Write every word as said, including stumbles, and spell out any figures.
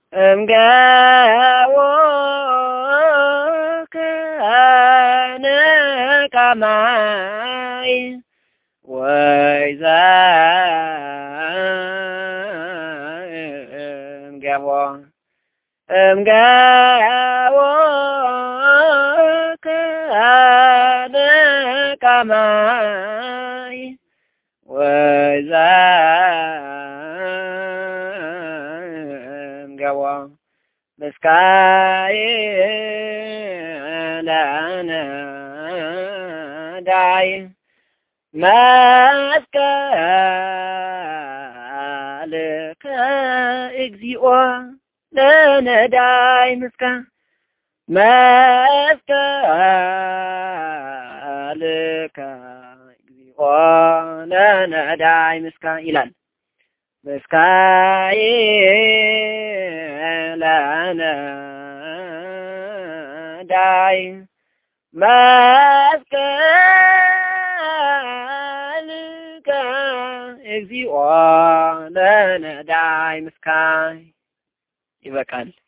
እምገቦከ ነቃማይ ወይዛ እምገቦ እምገቦከ ነቃማይ ወይዛ እምገቦ መስካዬ ለነዳይ መስቀልከ እግዚኦ ለነዳይ ምስካ መስቀልከ እግዚኦ ለነዳይ ምስካ ይላል። መስካዬ ለነዳይ መስቀልከ እግዚኦ ለነዳይ ምስካ ይበቃል።